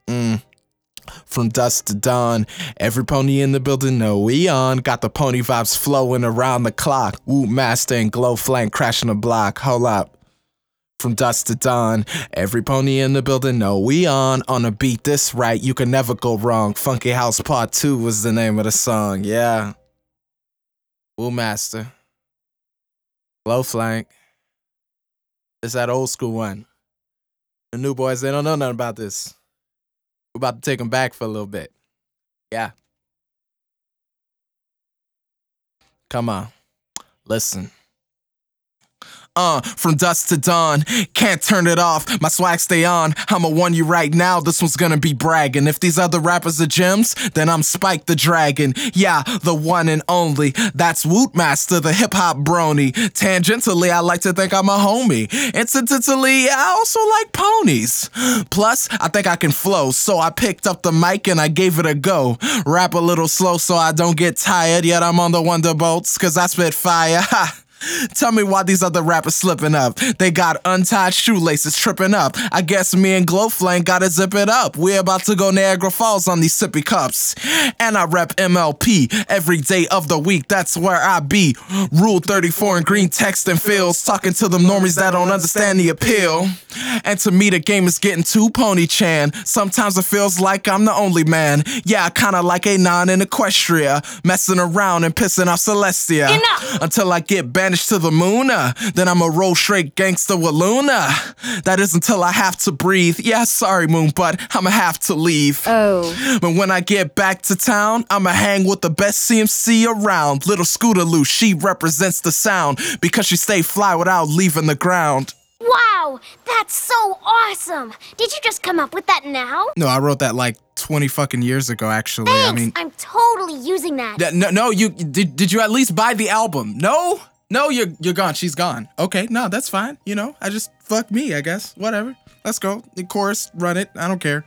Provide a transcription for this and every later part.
Mm. From dusk to dawn, every pony in the building know we on. Got the pony vibes flowing around the clock. Woo master and glow flame crashing the block. Hold up. From dusk to dawn, every pony in the building know we on. On a beat this right, you can never go wrong. Funky House Part 2 was the name of the song, yeah. Woo master. Glow flank. It's that old school one. The new boys, they don't know nothing about this. We're about to take them back for a little bit. Yeah. Come on. Listen. From dusk to dawn, can't turn it off, my swag stay on, I'ma warn you right now, this one's gonna be bragging. If these other rappers are gems, then I'm Spike the Dragon. Yeah, the one and only, that's Wootmaster, the hip-hop brony. Tangentially, I like to think I'm a homie. Incidentally, I also like ponies. Plus, I think I can flow, so I picked up the mic and I gave it a go. Rap a little slow so I don't get tired, yet I'm on the Wonderbolts, cause I spit fire, ha! Tell me why these other rappers slipping up. They got untied shoelaces tripping up. I guess me and Glowflame gotta zip it up. We're about to go Niagara Falls on these sippy cups. And I rep MLP every day of the week. That's where I be. Rule 34 in green text and fields. Talking to them normies that don't understand the appeal. And to me the game is getting too pony-chan. Sometimes it feels like I'm the only man. Yeah, kinda like a non in Equestria. Messing around and pissing off Celestia. Enough! Until I get banished to the moon, then I'm a roll straight gangster with Luna. That is until I have to breathe. Yeah, sorry Moon, but I'ma have to leave. Oh. But when I get back to town, I'ma hang with the best CMC around. Little Scootaloo, she represents the sound because she stay fly without leaving the ground. Wow, that's so awesome. Did you just come up with that now? No, I wrote that like 20 fucking years ago, actually. Thanks, I mean, I'm totally using that. no, you did you at least buy the album? No? No, you're gone. She's gone. Okay, no, that's fine. You know, I just fuck me, I guess. Whatever. Let's go. The chorus, run it. I don't care.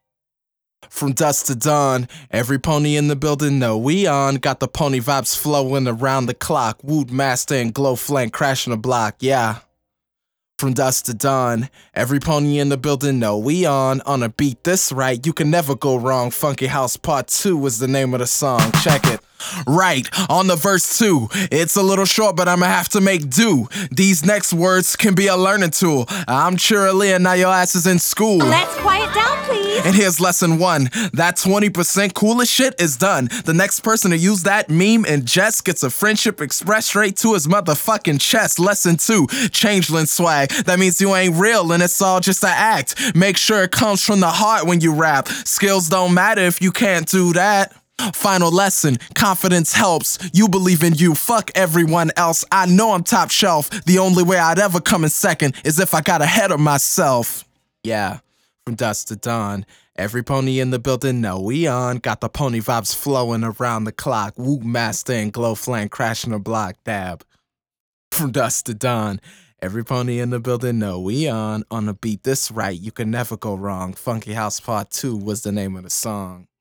From dusk to dawn, every pony in the building know we on. Got the pony vibes flowing around the clock. Wootmaster and Glowflank crashing the block. Yeah. From dusk to dawn, every pony in the building know we on. On a beat this right, you can never go wrong. Funky House Part 2 was the name of the song. Check it. Right, on the verse 2. It's a little short, but I'ma have to make do. These next words can be a learning tool. I'm Cheerilee, now your ass is in school. Let's quiet down, please. And here's lesson 1. That 20% coolest shit is done. The next person to use that meme and jest gets a friendship expressed straight to his motherfucking chest. Lesson 2. Changeling swag. That means you ain't real and it's all just an act. Make sure it comes from the heart when you rap. Skills don't matter if you can't do that. Final lesson, confidence helps. You believe in you, fuck everyone else. I know I'm top shelf. The only way I'd ever come in second is if I got ahead of myself. Yeah, from dusk to dawn, every pony in the building know we on. Got the pony vibes flowing around the clock. Wootmaster and Glowflank crashing the block. Dab. From dusk to dawn, every pony in the building know we on. On a beat this right, you can never go wrong. Funky House Part 2 was the name of the song.